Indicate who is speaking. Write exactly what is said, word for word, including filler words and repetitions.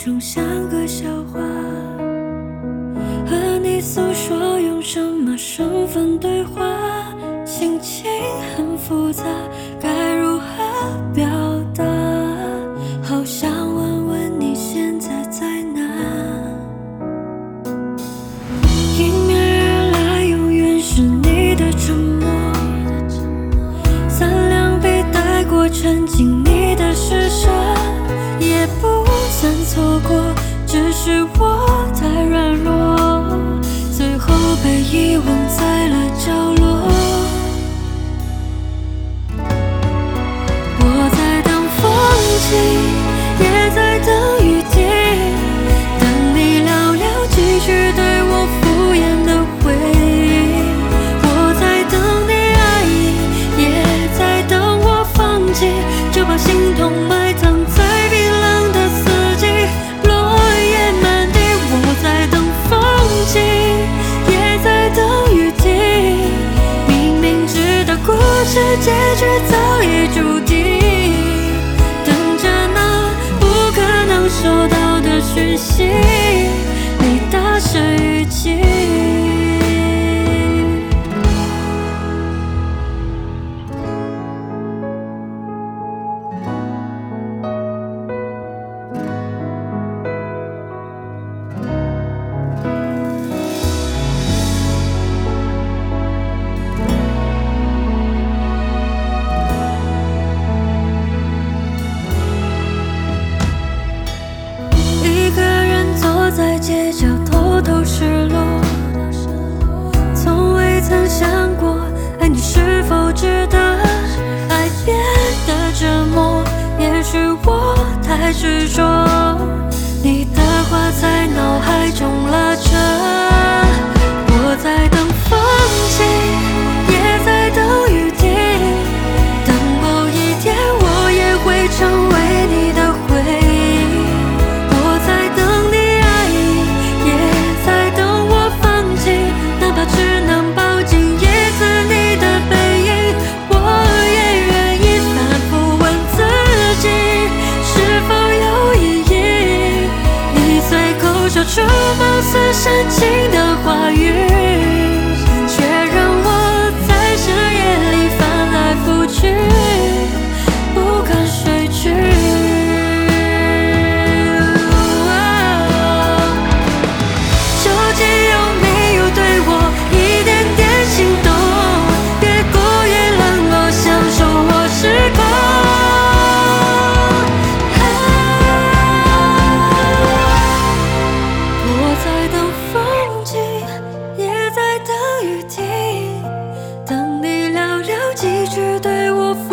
Speaker 1: 中像个笑话，和你诉说用什么身份对话，心情很复杂，该如何表达？好想问问你现在在哪？迎面而来永远是你的沉默，三两笔带过沉浸你的施舍，也不算错过，只是我太软弱，最后被遗忘在了角落。我在等风景，也在等雨滴，等你寥寥几句对我敷衍的回应。我在等你爱意，也在等我放弃，就把心痛埋葬在冰冷的四季，落叶满地。我在等风景，也在等雨滴，明明知道故事结局早已注定，等着那不可能收到的讯息，你大声语气。在街角偷偷失落，从未曾想过爱你是否值得，爱变得折磨，也许我太执着，你的话在脑海中拉扯。我在等风景，也在等雨滴，等某一天我也会成为你的回忆。我在等只能抱紧一次你的背影，我也愿意反复问自己是否有意义。你随口说出貌似深情的话语，却让我在深夜里翻来覆去，不敢睡去。等你寥寥几句对我